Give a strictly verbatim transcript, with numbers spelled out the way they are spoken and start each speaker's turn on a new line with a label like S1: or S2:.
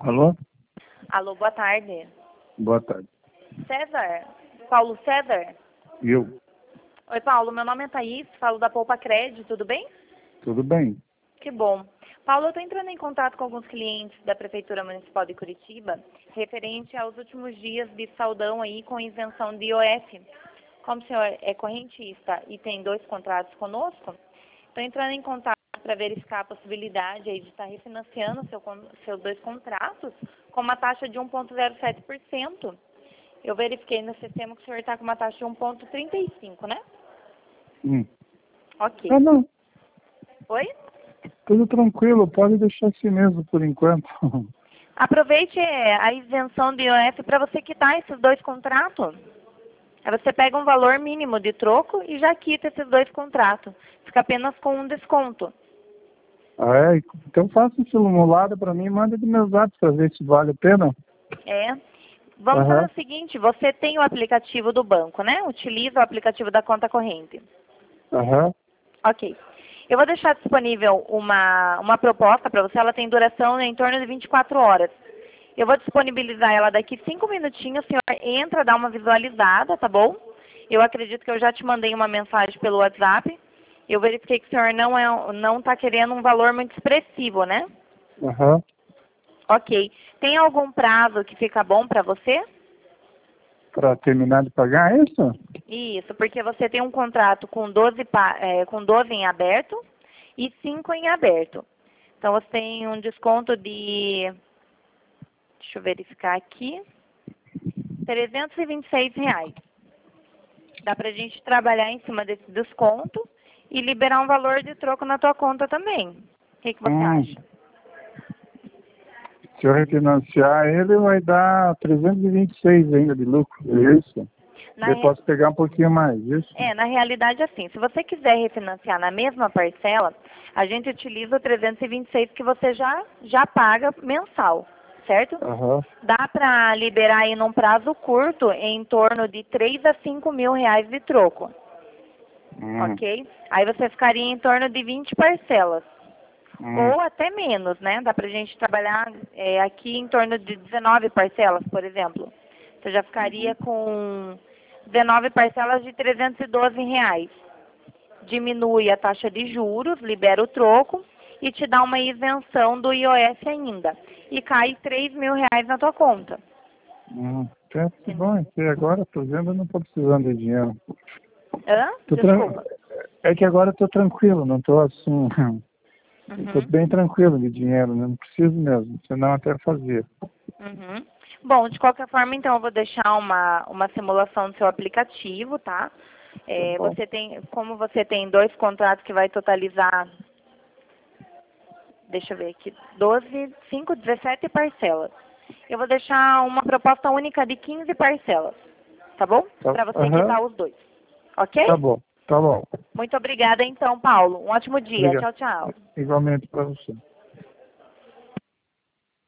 S1: Alô?
S2: Alô, boa tarde.
S1: Boa tarde.
S2: César? Paulo César?
S1: Eu?
S2: Oi, Paulo, meu nome é Thaís, falo da Poupa Crédito, tudo bem?
S1: Tudo bem?
S2: Que bom. Paulo, eu estou entrando em contato com alguns clientes da Prefeitura Municipal de Curitiba, referente aos últimos dias de saldão aí com isenção de I O F. Como o senhor é correntista e tem dois contratos conosco, estou entrando em contato para verificar a possibilidade aí de estar refinanciando seu, con- seus dois contratos com uma taxa de um vírgula zero sete por cento. Eu verifiquei no sistema que o senhor está com uma taxa de um vírgula trinta e cinco, né?
S1: Hum.
S2: Ok.
S1: Ah, não.
S2: Oi?
S1: Tudo tranquilo. Pode deixar assim mesmo por enquanto.
S2: Aproveite é, a isenção de I O F para você quitar esses dois contratos. Aí você pega um valor mínimo de troco e já quita esses dois contratos. Fica apenas com um desconto.
S1: Ah, é? Então faça um simulado para mim e manda de meus dados para ver se vale a pena.
S2: É. Vamos
S1: Aham.
S2: fazer o seguinte, você tem o aplicativo do banco, né? Utiliza o aplicativo da conta corrente.
S1: Aham.
S2: Ok. Eu vou deixar disponível uma, uma proposta para você, ela tem duração em torno de vinte e quatro horas. Eu vou disponibilizar ela daqui cinco minutinhos, o senhor entra, dá uma visualizada, tá bom? Eu acredito que eu já te mandei uma mensagem pelo WhatsApp. Eu verifiquei que o senhor não é, não está querendo um valor muito expressivo, né?
S1: Aham.
S2: Ok. Tem algum prazo que fica bom para você?
S1: Para terminar de pagar é isso?
S2: Isso, porque você tem um contrato com doze, pa- é, com doze em aberto e cinco em aberto. Então você tem um desconto de, deixa eu verificar aqui, trezentos e vinte e seis reais. Dá pra gente trabalhar em cima desse desconto e liberar um valor de troco na tua conta também. O que, que você
S1: Hum.
S2: acha?
S1: Se eu refinanciar ele, vai dar trezentos e vinte e seis ainda de lucro. É isso?
S2: Na
S1: Eu
S2: re-
S1: posso pegar um pouquinho mais, isso?
S2: É, na realidade, assim, se você quiser refinanciar na mesma parcela, a gente utiliza o trezentos e vinte e seis que você já, já paga mensal, certo?
S1: Aham.
S2: Dá para liberar aí num prazo curto em torno de três a cinco mil reais de troco,
S1: Hum.
S2: ok? Aí você ficaria em torno de vinte parcelas,
S1: Hum.
S2: ou até menos, né? Dá pra gente trabalhar é, aqui em torno de dezenove parcelas, por exemplo. Você já ficaria com dezenove parcelas de trezentos e doze reais. Diminui a taxa de juros, libera o troco e te dá uma isenção do I O F ainda. E cai três mil reais na tua conta.
S1: Hum. É, que bom, é que agora estou vendo, eu não estou precisando de dinheiro.
S2: Hã?
S1: Tô tran-
S2: Desculpa.
S1: É que agora estou tranquilo, não estou assim. Estou
S2: Uhum.
S1: bem tranquilo de dinheiro, né? Não preciso mesmo, senão até fazia.
S2: Uhum. Bom, de qualquer forma, então, eu vou deixar uma, uma simulação do seu aplicativo, tá?
S1: Tá
S2: É,
S1: bom.
S2: você tem, como você tem dois contratos que vai totalizar, deixa eu ver aqui, doze, cinco, dezessete parcelas. Eu vou deixar uma proposta única de quinze parcelas, tá bom?
S1: Tá,
S2: Para você
S1: aham,
S2: quitar os dois. Ok?
S1: tá bom, tá bom.
S2: Muito obrigada, então, Paulo. Um ótimo dia.
S1: Obrigado.
S2: Tchau, tchau.
S1: Igualmente para você.